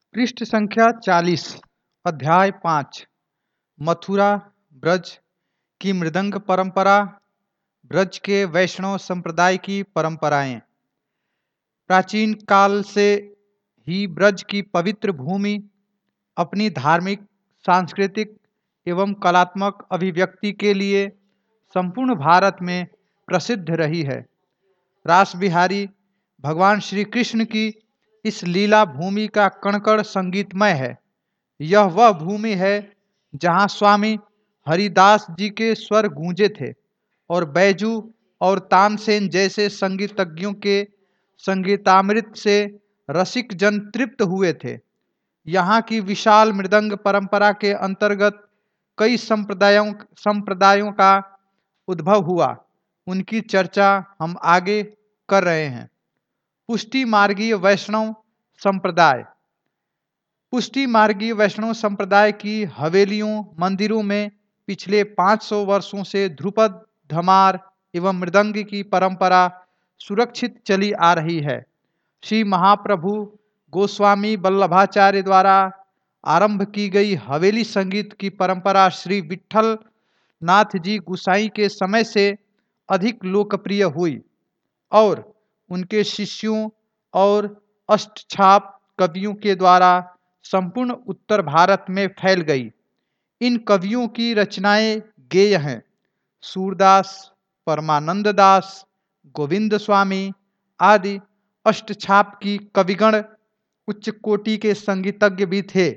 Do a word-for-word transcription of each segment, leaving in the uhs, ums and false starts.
पृष्ठ संख्या चालीस। अध्याय पाँच। मथुरा ब्रज की मृदंग परंपरा। ब्रज के वैष्णव संप्रदाय की परंपराएं। प्राचीन काल से ही ब्रज की पवित्र भूमि अपनी धार्मिक, सांस्कृतिक एवं कलात्मक अभिव्यक्ति के लिए संपूर्ण भारत में प्रसिद्ध रही है। रास बिहारी भगवान श्री कृष्ण की इस लीला भूमि का कण-कण संगीतमय है। यह वह भूमि है जहाँ स्वामी हरिदास जी के स्वर गूंजे थे और बैजू और तानसेन जैसे संगीतज्ञों के संगीतामृत से रसिक जन तृप्त हुए थे। यहाँ की विशाल मृदंग परंपरा के अंतर्गत कई संप्रदायों संप्रदायों का उद्भव हुआ। उनकी चर्चा हम आगे कर रहे हैं। पुष्टि मार्गीय वैष्णव संप्रदाय। पुष्टि मार्गीय वैष्णव संप्रदाय की हवेलियों, मंदिरों में पिछले पाँच सौ वर्षों से ध्रुपद, धमार एवं मृदंग की परंपरा सुरक्षित चली आ रही है। श्री महाप्रभु गोस्वामी वल्लभाचार्य द्वारा आरंभ की गई हवेली संगीत की परंपरा श्री विट्ठल नाथ जी गुसाई के समय से अधिक लोकप्रिय हुई और उनके शिष्यों और अष्टछाप कवियों के द्वारा संपूर्ण उत्तर भारत में फैल गई। इन कवियों की रचनाएं गेय हैं। सूरदास, परमानंद दास, गोविंद स्वामी आदि अष्टछाप की कविगण उच्च कोटि के संगीतज्ञ भी थे।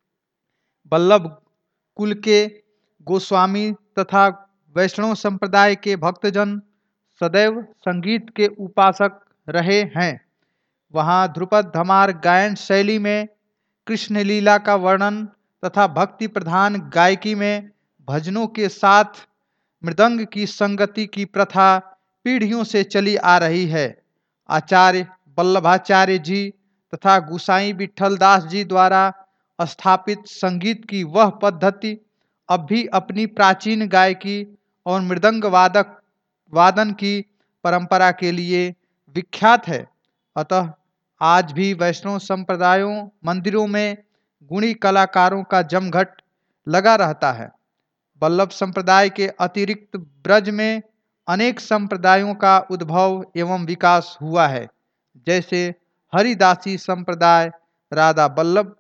वल्लभ कुल के गोस्वामी तथा वैष्णव संप्रदाय के भक्तजन सदैव संगीत के उपासक रहे हैं। वहाँ ध्रुपद धमार गायन शैली में कृष्ण लीला का वर्णन तथा भक्ति प्रधान गायकी में भजनों के साथ मृदंग की संगति की प्रथा पीढ़ियों से चली आ रही है। आचार्य वल्लभाचार्य जी तथा गुसाई विट्ठलदास जी द्वारा स्थापित संगीत की वह पद्धति अब भी अपनी प्राचीन गायकी और मृदंग वादक वादन की परंपरा के लिए विख्यात है। अतः आज भी वैष्णव संप्रदायों मंदिरों में गुणी कलाकारों का जमघट लगा रहता है। वल्लभ संप्रदाय के अतिरिक्त ब्रज में अनेक संप्रदायों का उद्भव एवं विकास हुआ है, जैसे हरिदासी संप्रदाय, राधा वल्लभ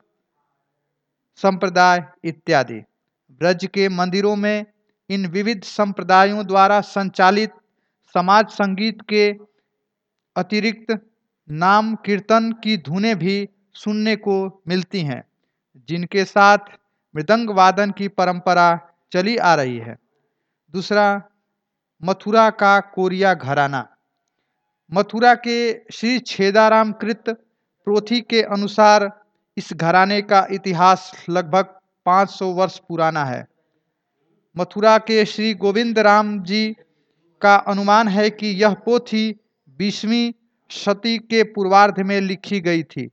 संप्रदाय इत्यादि। ब्रज के मंदिरों में इन विविध संप्रदायों द्वारा संचालित समाज संगीत के अतिरिक्त नाम कीर्तन की धुनें भी सुनने को मिलती हैं, जिनके साथ मृदंग वादन की परंपरा चली आ रही है। दूसरा, मथुरा का कोरिया घराना। मथुरा के श्री छेदाराम कृत प्रोथी के अनुसार इस घराने का इतिहास लगभग पाँच सौ वर्ष पुराना है। मथुरा के श्री गोविंद राम जी का अनुमान है कि यह पोथी बीसवीं शती के पूर्वार्ध में लिखी गई थी।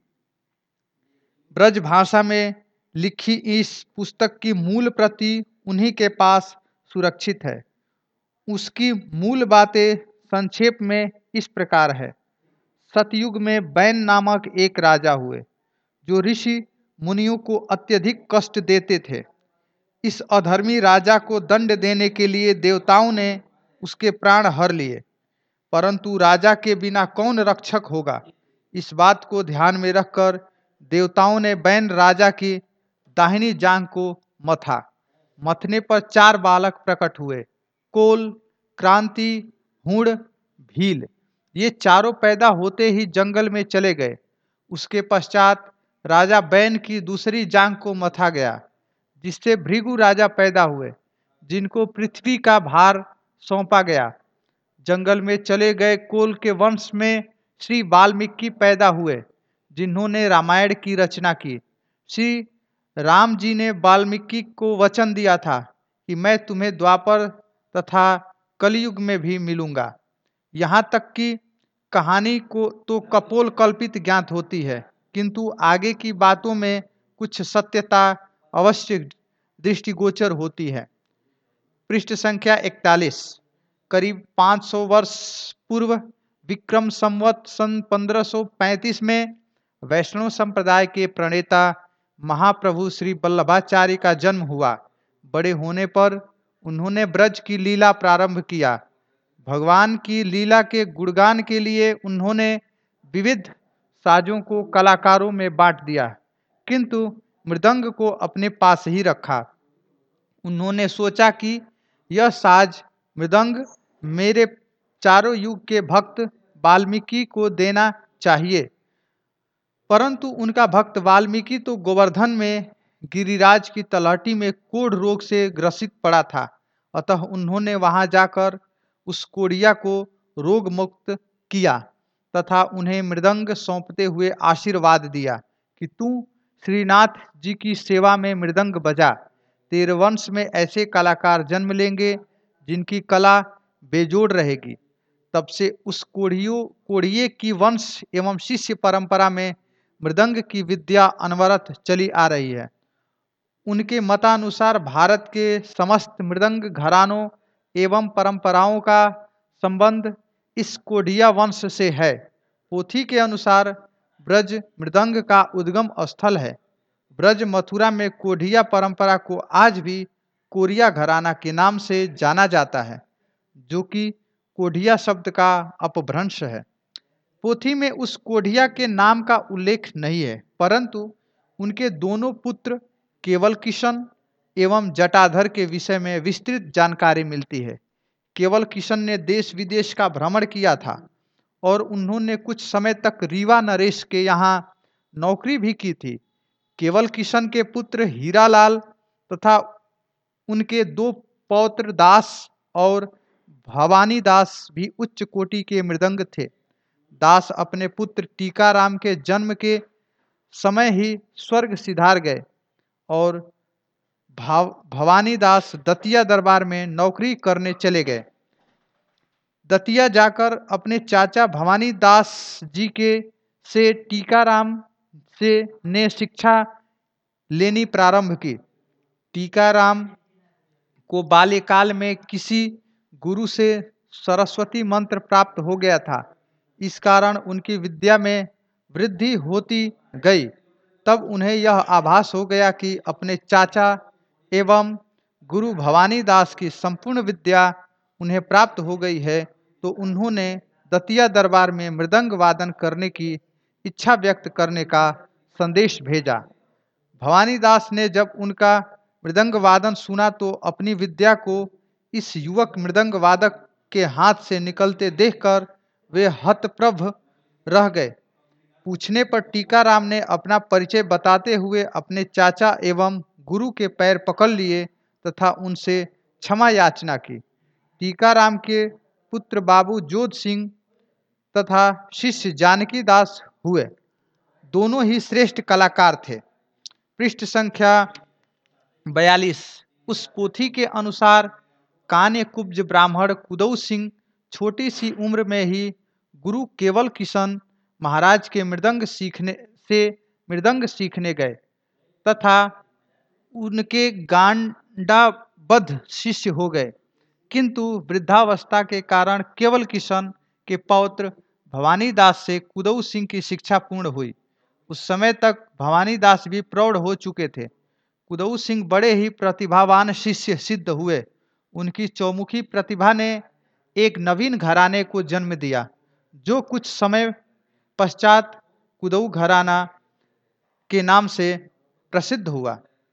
ब्रज भाषा में लिखी इस पुस्तक की मूल प्रति उन्हीं के पास सुरक्षित है। उसकी मूल बातें संक्षेप में इस प्रकार है। सतयुग में बैन नामक एक राजा हुए, जो ऋषि मुनियों को अत्यधिक कष्ट देते थे। इस अधर्मी राजा को दंड देने के लिए देवताओं ने उसके प्राण हर लिए, परंतु राजा के बिना कौन रक्षक होगा, इस बात को ध्यान में रखकर देवताओं ने बैन राजा की दाहिनी जांघ को मथा। मथने पर चार बालक प्रकट हुए, कोल, क्रांति, हुण, भील। ये चारों पैदा होते ही जंगल में चले गए। उसके पश्चात राजा बैन की दूसरी जांघ को मथा गया, जिससे भृगु राजा पैदा हुए, जिनको पृथ्वी का भार सौंपा गया। जंगल में चले गए कोल के वंश में श्री वाल्मीकि पैदा हुए, जिन्होंने रामायण की रचना की। श्री राम जी ने वाल्मीकि को वचन दिया था कि मैं तुम्हें द्वापर तथा कलयुग में भी मिलूंगा। यहाँ तक कि कहानी को तो कपोल कल्पित ज्ञात होती है, किंतु आगे की बातों में कुछ सत्यता अवश्य दृष्टिगोचर होती है। पृष्ठ संख्या इकतालीस। करीब पाँच सौ वर्ष पूर्व विक्रम संवत सन पंद्रह सौ पैंतीस में वैष्णव संप्रदाय के प्रणेता महाप्रभु श्री वल्लभाचार्य का जन्म हुआ। बड़े होने पर उन्होंने ब्रज की लीला प्रारंभ किया। भगवान की लीला के गुणगान के लिए उन्होंने विविध साजों को कलाकारों में बांट दिया, किंतु मृदंग को अपने पास ही रखा। उन्होंने सोचा कि यह साज मृदंग मेरे चारों युग के भक्त वाल्मीकि को देना चाहिए, परंतु उनका भक्त वाल्मीकि तो गोवर्धन में गिरिराज की तलहटी में कोढ़ रोग से ग्रसित पड़ा था। अतः उन्होंने वहां जाकर उस कोढ़िया को रोग मुक्त किया तथा उन्हें मृदंग सौंपते हुए आशीर्वाद दिया कि तू श्रीनाथ जी की सेवा में मृदंग बजा। तेरे वंश में ऐसे कलाकार जन्म लेंगे जिनकी कला बेजोड़ रहेगी। तब से उस कोढ़ियों कोढ़िए की वंश एवं शिष्य परंपरा में मृदंग की विद्या अनवरत चली आ रही है। उनके मतानुसार भारत के समस्त मृदंग घरानों एवं परंपराओं का संबंध इस कोढ़िया वंश से है। पोथी के अनुसार ब्रज मृदंग का उद्गम स्थल है। ब्रज मथुरा में कोढ़िया परंपरा को आज भी कोरिया घराना के नाम से जाना जाता है, जो कि कोढ़िया शब्द का अपभ्रंश है। पोथी में उस कोढ़िया के नाम का उल्लेख नहीं है, परंतु उनके दोनों पुत्र केवल किशन एवं जटाधर के विषय में विस्तृत जानकारी मिलती है। केवल किशन ने देश विदेश का भ्रमण किया था और उन्होंने कुछ समय तक रीवा नरेश के यहाँ नौकरी भी की थी। केवल किशन के पुत्र हीरालाल तथा उनके दो पौत्र दास और भवानी दास भी उच्च कोटि के मृदंग थे। दास अपने पुत्र टीकाराम के जन्म के समय ही स्वर्ग सिधार गए और भाव भवानी दास दतिया दरबार में नौकरी करने चले गए। दतिया जाकर अपने चाचा भवानी दास जी के से टीकाराम से ने शिक्षा लेनी प्रारंभ की। टीकाराम को बाल्यकाल में किसी गुरु से सरस्वती मंत्र प्राप्त हो गया था। इस कारण उनकी विद्या में वृद्धि होती गई। तब उन्हें यह आभास हो गया कि अपने चाचा एवं गुरु भवानी दास की संपूर्ण विद्या उन्हें प्राप्त हो गई है, तो उन्होंने दतिया दरबार में मृदंग वादन करने की इच्छा व्यक्त करने का संदेश भेजा। भवानी दास ने जब उनका मृदंग वादन सुना तो अपनी विद्या को इस युवक मृदंग वादक के हाथ से निकलते देखकर वे हतप्रभ रह गए। पूछने पर टीकाराम ने अपना परिचय बताते हुए अपने चाचा एवं गुरु के पैर पकड़ लिए तथा उनसे क्षमा याचना की। टीकाराम के पुत्र बाबू जोध सिंह तथा शिष्य जानकी दास हुए। दोनों ही श्रेष्ठ कलाकार थे। पृष्ठ संख्या बयालीस। उस पोथी के अनुसार कान्य कुब्ज ब्राह्मण कुदऊ सिंह छोटी सी उम्र में ही गुरु केवल किशन महाराज के मृदंग सीखने से मृदंग सीखने गए तथा उनके गांडाबद्ध शिष्य हो गए, किंतु वृद्धावस्था के कारण केवल किशन के पौत्र भवानी दास से कुदऊ सिंह की शिक्षा पूर्ण हुई। उस समय तक भवानी दास भी प्रौढ़ हो चुके थे। कुदऊ सिंह बड़े ही प्रतिभावान शिष्य सिद्ध हुए। उनकी चौमुखी प्रतिभा ने एक नवीन घराने को जन्म दिया, जो कुछ समय पश्चात कुदऊ घराना के नाम से प्रसिद्ध हुआ।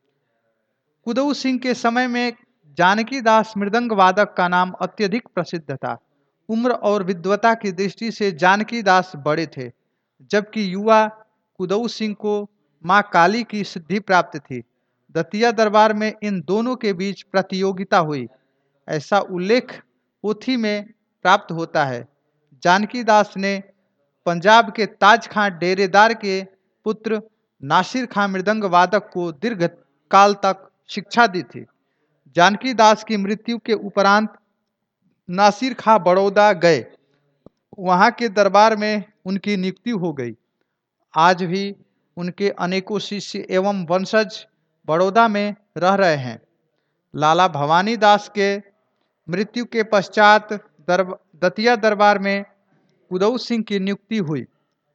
कुदऊ सिंह के समय में जानकी दास मृदंग वादक का नाम अत्यधिक प्रसिद्ध था। उम्र और विद्वता की दृष्टि से जानकी दास बड़े थे, जबकि युवा कुदऊ सिंह को मां काली की सिद्धि प्राप्त थी। दतिया दरबार में इन दोनों के बीच प्रतियोगिता हुई, ऐसा उल्लेख पोथी में प्राप्त होता है। जानकी दास ने पंजाब के ताज खां डेरेदार के पुत्र नासिर खां मृदंग वादक को दीर्घ काल तक शिक्षा दी थी। जानकी दास की मृत्यु के उपरांत नासिर खां बड़ौदा गए। वहां के दरबार में उनकी नियुक्ति हो गई। आज भी उनके अनेकों शिष्य एवं वंशज बड़ौदा में रह रहे हैं। लाला भवानी दास के मृत्यु के पश्चात दरब, दतिया दरबार में कुदऊ सिंह की नियुक्ति हुई।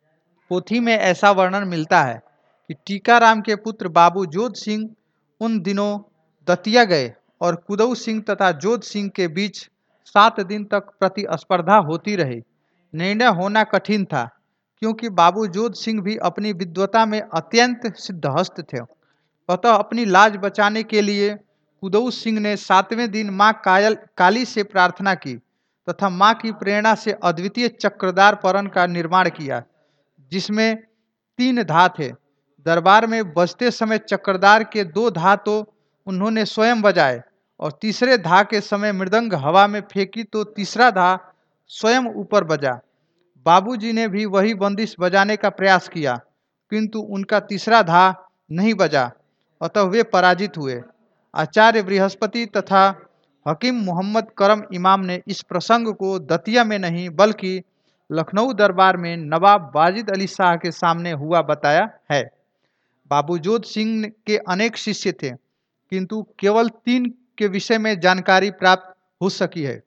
पोथी में ऐसा वर्णन मिलता है कि टीकाराम के पुत्र बाबू जोध सिंह उन दिनों दतिया गए और कुदऊ सिंह तथा जोध सिंह के बीच सात दिन तक प्रतिस्पर्धा होती रही। निर्णय होना कठिन था क्योंकि बाबू जोध सिंह भी अपनी विद्वता में अत्यंत सिद्धहस्त थे। अतः अपनी लाज बचाने के लिए कुदऊ सिंह ने सातवें दिन माँ कायल काली से प्रार्थना की तथा माँ की प्रेरणा से अद्वितीय चक्रदार परन का निर्माण किया, जिसमें तीन धा थे। दरबार में बजते समय चक्रदार के दो धा तो उन्होंने स्वयं बजाए और तीसरे धा के समय मृदंग हवा में फेंकी तो तीसरा धा स्वयं ऊपर बजा। बाबूजी ने भी वही बंदिश बजाने का प्रयास किया किंतु उनका तीसरा धा नहीं बजा, अतः वे पराजित हुए। आचार्य बृहस्पति तथा हकीम मोहम्मद करम इमाम ने इस प्रसंग को दतिया में नहीं बल्कि लखनऊ दरबार में नवाब वाजिद अली शाह के सामने हुआ बताया है। बाबू जोध सिंह के अनेक शिष्य थे किंतु केवल तीन के विषय में जानकारी प्राप्त हो सकी है,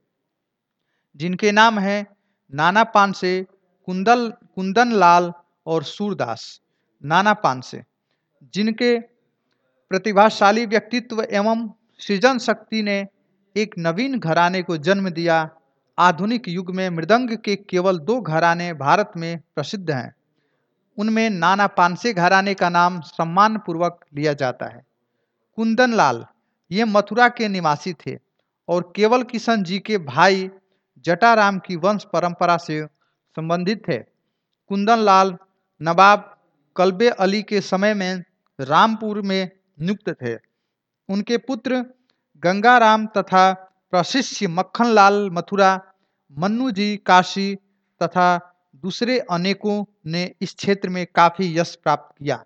जिनके नाम हैं नाना पानसे, कुंदल कुंदन लाल और सूरदास। नाना पानसे, जिनके प्रतिभाशाली व्यक्तित्व एवं सृजन शक्ति ने एक नवीन घराने को जन्म दिया। आधुनिक युग में मृदंग के केवल दो घराने भारत में प्रसिद्ध हैं। उनमें नाना पानसे घराने का नाम सम्मान पूर्वक लिया जाता है। कुंदन लाल ये मथुरा के निवासी थे और केवल किशन जी के भाई जटाराम की वंश परंपरा से संबंधित थे। कुंदन लाल नवाब कल्बे अली के समय में रामपुर में नियुक्त थे। उनके पुत्र गंगाराम तथा प्रशिष्य मक्खनलाल मथुरा, मन्नू जी काशी तथा दूसरे अनेकों ने इस क्षेत्र में काफी यश प्राप्त किया।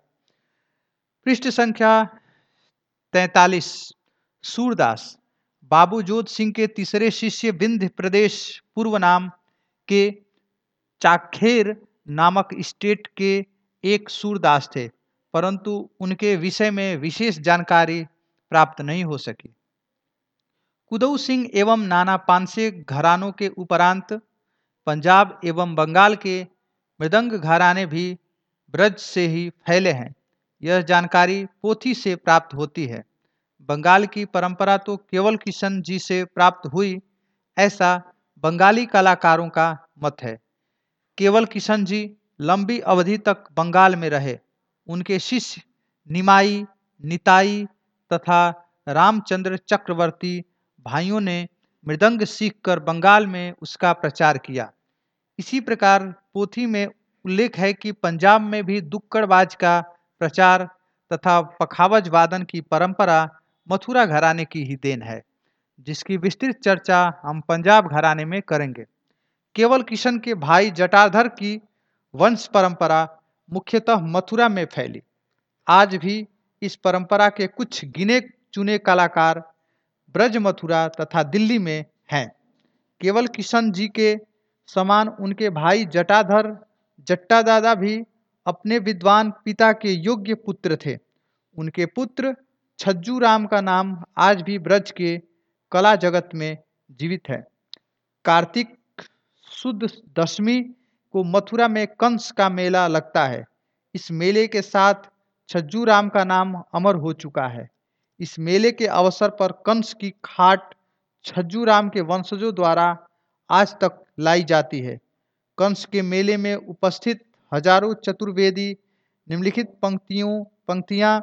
पृष्ठ संख्या तैंतालीस। सूरदास बाबू जोध सिंह के तीसरे शिष्य विंध्य प्रदेश पूर्व नाम के चाखेर नामक स्टेट के एक सूरदास थे, परंतु उनके विषय में विशेष जानकारी प्राप्त नहीं हो सकी। कुदऊ सिंह एवं नाना पानसे घरानों के उपरांत पंजाब एवं बंगाल के मृदंग घराने भी ब्रज से ही फैले हैं। यह जानकारी पोथी से प्राप्त होती है। बंगाल की परंपरा तो केवल किशन जी से प्राप्त हुई, ऐसा बंगाली कलाकारों का मत है। केवल किशन जी लंबी अवधि तक बंगाल में रहे। उनके शिष्य निमाई, निताई तथा रामचंद्र चक्रवर्ती भाइयों ने मृदंग सीखकर बंगाल में उसका प्रचार किया। इसी प्रकार पोथी में उल्लेख है कि पंजाब में भी दुक्कड़बाज का प्रचार तथा पखावज वादन की परंपरा मथुरा घराने की ही देन है, जिसकी विस्तृत चर्चा हम पंजाब घराने में करेंगे। केवल किशन के भाई जटाधर की वंश परंपरा मुख्यतः मथुरा में फैली। आज भी इस परंपरा के कुछ गिने चुने कलाकार ब्रज, मथुरा तथा दिल्ली में हैं। केवल किशन जी के समान उनके भाई जटाधर जट्टा दादा भी अपने विद्वान पिता के योग्य पुत्र थे। उनके पुत्र छज्जू राम का नाम आज भी ब्रज के कला जगत में जीवित है। कार्तिक शुद्ध दशमी को मथुरा में कंस का मेला लगता है। इस मेले के साथ छज्जू राम का नाम अमर हो चुका है। इस मेले के अवसर पर कंस की खाट छज्जू राम के वंशजों द्वारा आज तक लाई जाती है। कंस के मेले में उपस्थित हजारों चतुर्वेदी निम्नलिखित पंक्तियों पंक्तियां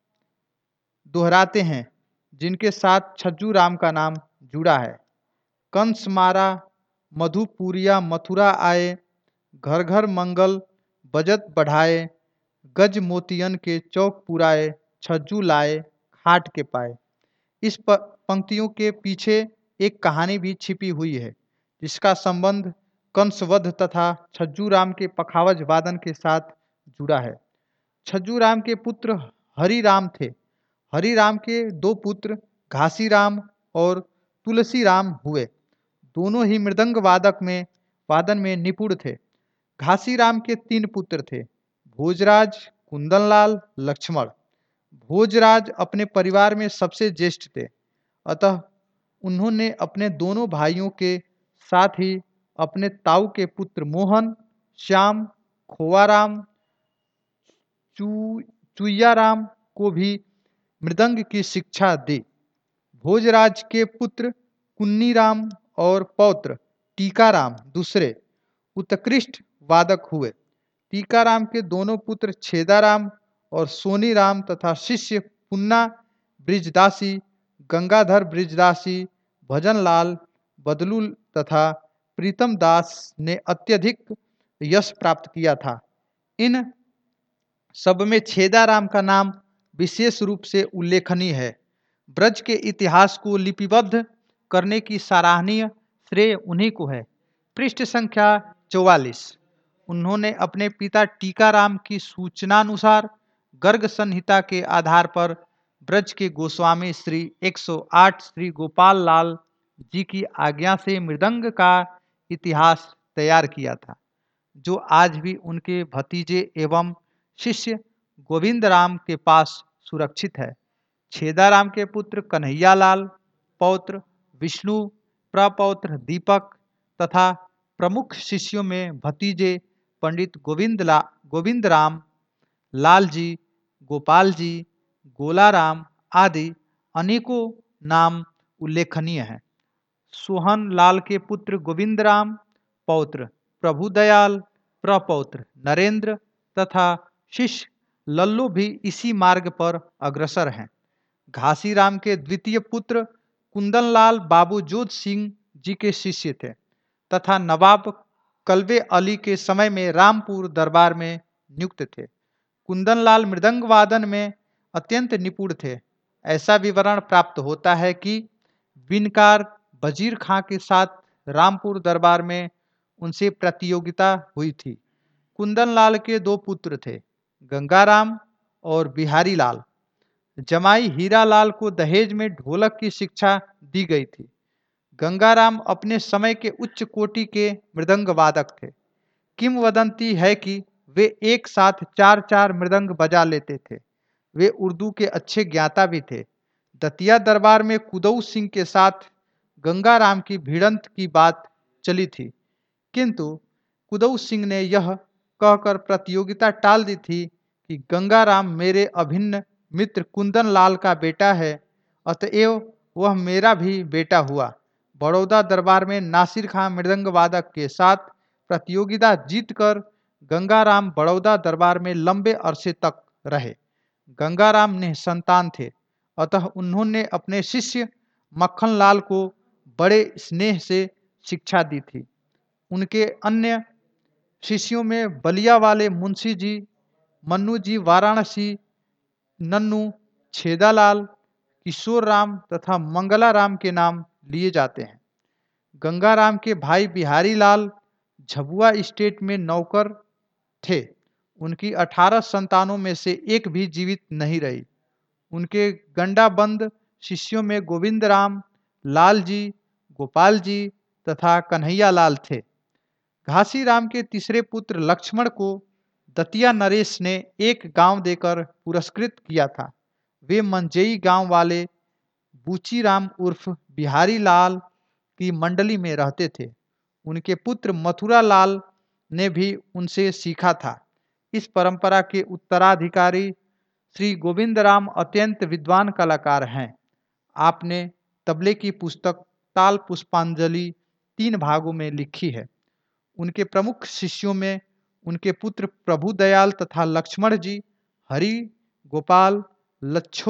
दोहराते हैं, जिनके साथ छज्जू राम का नाम जुड़ा है। कंस मारा मधुपुरिया मथुरा आए, घर घर मंगल बजत बढ़ाए, गज मोतियन के चौक पुराए, छज्जू लाए खाट के पाए। इस पंक्तियों के पीछे एक कहानी भी छिपी हुई है, जिसका संबंध कंसवध तथा छज्जू राम के पखावज वादन के साथ जुड़ा है। छज्जू राम के पुत्र हरि राम थे। हरि राम के दो पुत्र घासी राम और तुलसी राम हुए। दोनों ही मृदंग वादक में वादन में निपुण थे। घासी राम के तीन पुत्र थे, भोजराज, कुंदनलाल, लक्ष्मण। भोजराज अपने परिवार में सबसे ज्येष्ठ थे, अतः उन्होंने अपने दोनों भाइयों के साथ ही अपने ताऊ के पुत्र मोहन, श्याम, खोवाराम चू चुईयाराम को भी मृदंग की शिक्षा दी। भोजराज के पुत्र कुन्नीराम और पौत्र टीकाराम दूसरे उत्कृष्ट वादक हुए। टीकाराम के दोनों पुत्र छेदाराम और सोनीराम तथा शिष्य पुन्ना ब्रिजदासी, गंगाधर ब्रिजदासी, भजनलाल, बदलू तथा प्रीतम दास ने अत्यधिक यश प्राप्त किया था। इन सब में छेदाराम का नाम विशेष रूप से उल्लेखनीय है। ब्रज के इतिहास को लिपिबद्ध करने की सराहनीय श्रेय उन्हीं को है। पृष्ठ संख्या चौवालीस। उन्होंने अपने पिता टीकाराम की सूचनानुसार गर्ग संहिता के आधार पर ब्रज के गोस्वामी श्री एक सौ आठ श्री गोपाल लाल जी की आज्ञा से मृदंग का इतिहास तैयार किया था, जो आज भी उनके भतीजे एवं शिष्य गोविंद राम के पास सुरक्षित है। छेदाराम के पुत्र कन्हैयालाल, पौत्र विष्णु, प्रपौत्र दीपक तथा प्रमुख शिष्यों में भतीजे पंडित गोविंद ला गोविंद राम, लाल जी, गोपाल जी, गोलाराम आदि अनेकों नाम उल्लेखनीय हैं। सोहन लाल के पुत्र गोविंद राम, पौत्र प्रभुदयाल, प्रपौत्र नरेंद्र तथा शिष्य लल्लू भी इसी मार्ग पर अग्रसर हैं। घासीराम के द्वितीय पुत्र कुंदनलाल बाबू जोध सिंह जी के शिष्य थे तथा नवाब कल्बे अली के समय में रामपुर दरबार में नियुक्त थे। कुंदनलाल मृदंग वादन में अत्यंत निपुण थे। ऐसा विवरण प्राप्त होता है कि बिनकार वजीर खां के साथ रामपुर दरबार में उनसे प्रतियोगिता हुई थी। कुंदनलाल के दो पुत्र थे, गंगाराम और बिहारी लाल। जमाई हीरालाल को दहेज में ढोलक की शिक्षा दी गई थी। गंगाराम अपने समय के उच्च कोटि के मृदंग वादक थे। किंवदंती है कि वे एक साथ चार चार मृदंग बजा लेते थे। वे उर्दू के अच्छे ज्ञाता भी थे। दतिया दरबार में कुदऊ सिंह के साथ गंगाराम की भिड़ंत की बात चली थी, किंतु कुदऊ सिंह ने यह कहकर प्रतियोगिता टाल दी थी कि गंगाराम मेरे अभिन्न मित्र कुंदन लाल का बेटा है, अतएव वह मेरा भी बेटा हुआ। बड़ौदा दरबार में नासिर खां मृदंग वादक के साथ प्रतियोगिता जीतकर गंगाराम बड़ौदा दरबार में लंबे अरसे तक रहे। गंगाराम ने संतान थे, अतः उन्होंने अपने शिष्य मक्खनलाल को बड़े स्नेह से शिक्षा दी थी। उनके अन्य शिष्यों में बलिया वाले मुंशी जी, मन्नू जी वाराणसी, नन्नू, छेदालाल, किशोर राम तथा मंगलाराम के नाम लिए जाते हैं। गंगाराम के भाई बिहारी लाल झबुआ स्टेट में नौकर थे। उनकी अठारह संतानों में से एक भी जीवित नहीं रही। उनके गंडाबंद शिष्यों में गोविंद राम, लाल जी, गोपाल जी तथा कन्हैया लाल थे। घासीराम के तीसरे पुत्र लक्ष्मण को दतिया नरेश ने एक गांव देकर पुरस्कृत किया था। वे मंजेई गांव वाले बूचीराम उर्फ बिहारी लाल की मंडली में रहते थे। उनके पुत्र मथुरा लाल ने भी उनसे सीखा था। इस परंपरा के उत्तराधिकारी श्री गोविंद राम अत्यंत विद्वान कलाकार हैं। आपने तबले की पुस्तक ताल पुष्पांजलि तीन भागों में लिखी है। उनके प्रमुख शिष्यों में उनके पुत्र प्रभुदयाल तथा लक्ष्मण जी, हरि, गोपाल, लच्छो,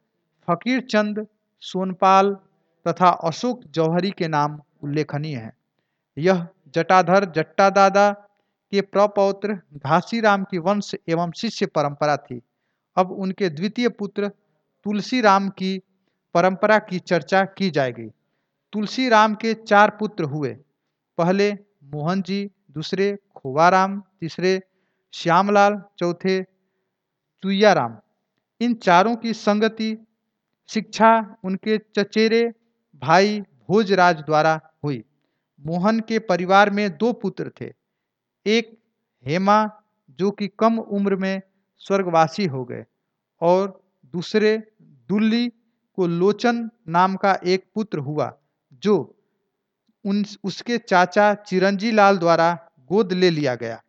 फकीरचंद, सोनपाल तथा अशोक जौहरी के नाम उल्लेखनीय हैं। यह जटाधर जट्टा दादा के प्रपौत्र घासीराम की वंश एवं शिष्य परंपरा थी। अब उनके द्वितीय पुत्र तुलसीराम की परंपरा की चर्चा की जाएगी। तुलसीराम के चार पुत्र हुए। पहले मोहन जी, दूसरे खोवाराम, तीसरे श्यामलाल, चौथे चुईयाराम। इन चारों की संगति शिक्षा उनके चचेरे भाई भोजराज द्वारा हुई। मोहन के परिवार में दो पुत्र थे, एक हेमा जो कि कम उम्र में स्वर्गवासी हो गए और दूसरे दुल्ली को लोचन नाम का एक पुत्र हुआ जो उन उसके चाचा चिरंजी लाल द्वारा गोद ले लिया गया।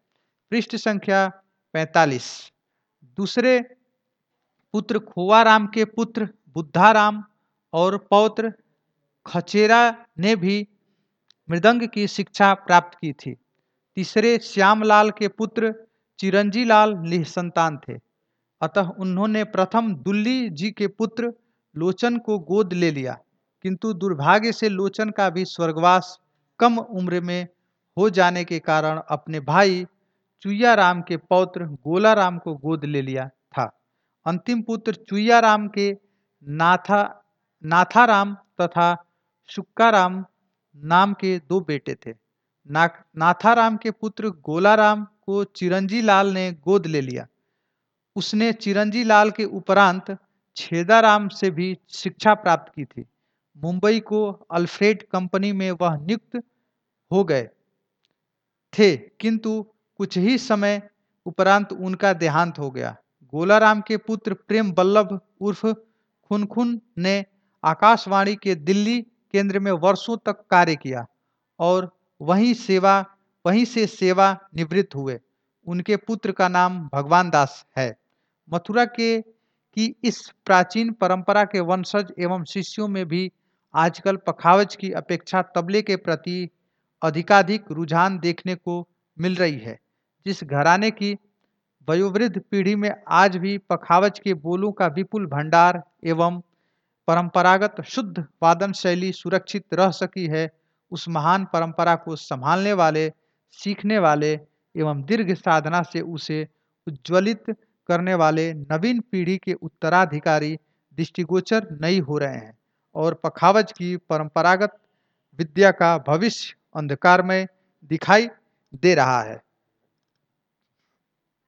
पृष्ठ संख्या पैंतालीस। दूसरे पुत्र खोवाराम के पुत्र बुद्धाराम और पौत्र खचेरा ने भी मृदंग की शिक्षा प्राप्त की थी। तीसरे श्यामलाल के पुत्र चिरंजीलाल निसंतान थे, अतः उन्होंने प्रथम दुल्ली जी के पुत्र लोचन को गोद ले लिया, किंतु दुर्भाग्य से लोचन का भी स्वर्गवास कम उम्र में हो जाने के कारण अपने भाई चुईयाराम के पौत्र गोलाराम को गोद ले लिया था। अंतिम पुत्र चुईयाराम के नाथा नाथाराम तथा शुक्काराम नाम के दो बेटे थे। ना, नाथाराम के पुत्र गोलाराम को चिरंजी लाल ने गोद ले लिया। उसने चिरंजी लाल के उपरांत छेदाराम से भी शिक्षा प्राप्त की थी। मुंबई को अल्फ्रेड कंपनी में वह नियुक्त हो गए थे, किंतु कुछ ही समय उपरांत उनका देहांत हो गया। गोलाराम के पुत्र प्रेम बल्लभ उर्फ खुनखुन ने आकाशवाणी के दिल्ली केंद्र में वर्षों तक कार्य किया और वहीं सेवा वहीं से सेवा निवृत्त हुए। उनके पुत्र का नाम भगवान दास है। मथुरा के की इस प्राचीन परंपरा के वंशज एवं शिष्यों में भी आजकल पखावज की अपेक्षा तबले के प्रति अधिकाधिक रुझान देखने को मिल रही है। जिस घराने की वयोवृद्ध पीढ़ी में आज भी पखावज के बोलों का विपुल भंडार एवं परंपरागत शुद्ध वादन शैली सुरक्षित रह सकी है, उस महान परंपरा को संभालने वाले, सीखने वाले एवं दीर्घ साधना से उसे उज्ज्वलित करने वाले नवीन पीढ़ी के उत्तराधिकारी दृष्टिगोचर नहीं हो रहे हैं और पखावज की परंपरागत विद्या का भविष्य अंधकारमय दिखाई दे रहा है।